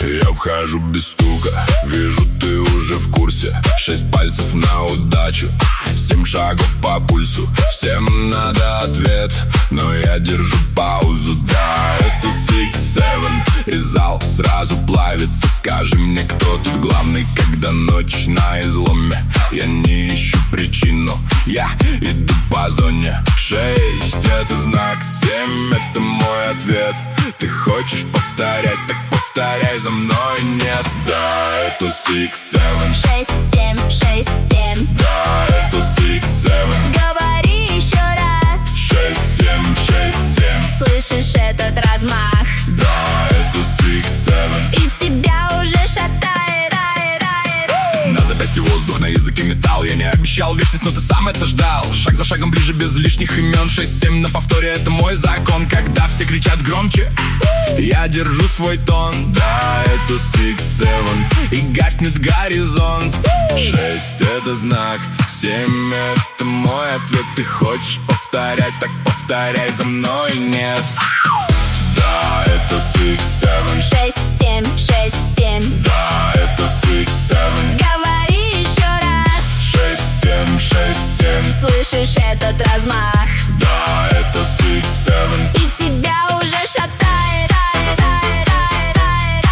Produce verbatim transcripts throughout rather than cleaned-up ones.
Я вхожу без стука, вижу, ты уже в курсе. Шесть пальцев на удачу, семь шагов по пульсу. Всем надо ответ, но я держу паузу. Да, это Six Seven, и зал сразу плавится. Скажи мне, кто тут главный, когда ночь на изломе. Я не ищу причину, я иду по зоне. Шесть — это знак, семь — это мой ответ. Ты хочешь повторять, так повторяй за мной. Нет, да, это Six Seven. Шесть, семь, шесть, семь. Да, это Six Seven. Говори еще раз. Шесть, семь, шесть, семь. Слышишь этот размах? Да, это Six Seven. И тебя уже шатает, рай, рай. На запястье воздух, на языке металл. Я не обещал вечность, но ты сам это ждал. Шаг за шагом ближе, без лишних имен. Шесть, семь на повторе, это мой закон. Когда все кричат громче, я держу свой тон. Да, это Six Seven, и гаснет горизонт. Шесть — это знак, семь — это мой ответ. Ты хочешь повторять, так повторяй за мной. Нет, да, это Six Seven. Шесть, семь, шесть, семь. Да, это Six Seven. Говори еще раз. Шесть, семь, шесть, семь. Слышишь этот размах? Да, это Six Seven. И тебя уже шатает, рай, рай, рай,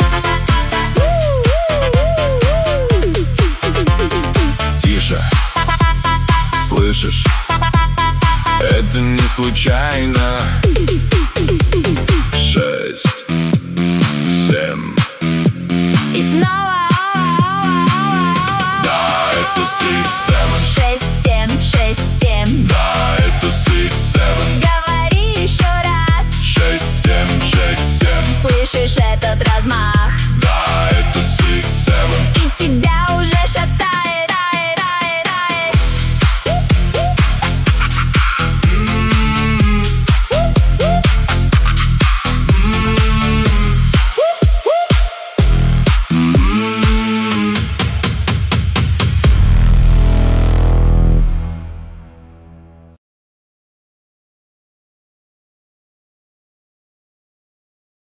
рай, рай. Тише, слышишь? Это не случайно. Шесть, семь. И снова. Да, это Six Seven. Шесть, семь, шесть, семь. Да, это Six Seven. Говори еще раз. Шесть, семь, шесть, семь. Слышишь этот размах?